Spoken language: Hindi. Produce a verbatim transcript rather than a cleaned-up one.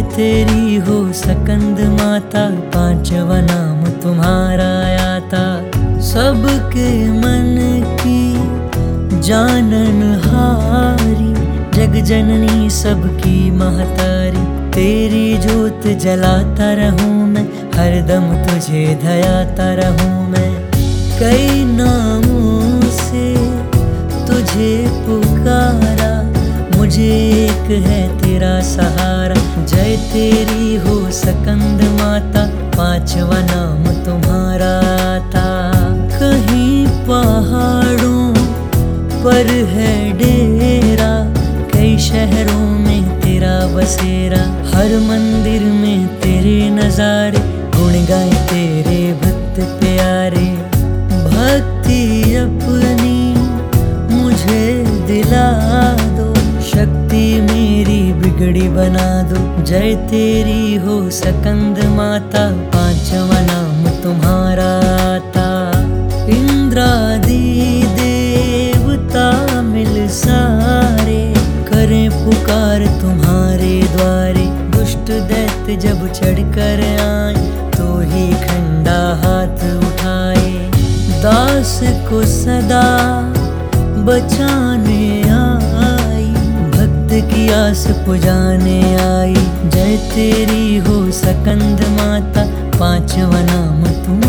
तेरी हो सकंद माता, पांचवा नाम तुम्हारा आता। सबके मन की जाननहारी, जग जननी सबकी महतारी। तेरी जोत जलाता रहूं मैं, हरदम तुझे धयाता रहूं मैं। कई नामों से तुझे पुकारा, मुझे एक है तेरा सहारा। जय तेरी हो सकंद माता, पांचवा नाम तुम्हारा आता। कहीं पहाड़ों पर है डेरा, कई शहरों में तेरा बसेरा। हर मंदिर में तेरे नजारे, गुण गाए तेरे भक्त प्यारे। भक्ति अपनी मुझे दिला दो, शक्ति मेरी बिगड़ी बना दो। जय तेरी हो सकंद माता, पांचवा नाम तुम्हारा आता। इंद्रादि देवता मिल सारे, करें पुकार तुम्हारे द्वारे। दुष्ट दैत्य जब चढ़कर आए, तो ही खंडा हाथ उठाए। दास को सदा बचाने आई, भक्त की आस पुजाने आई। जय तेरी हो सकंद माता, पांचवा नाम तुम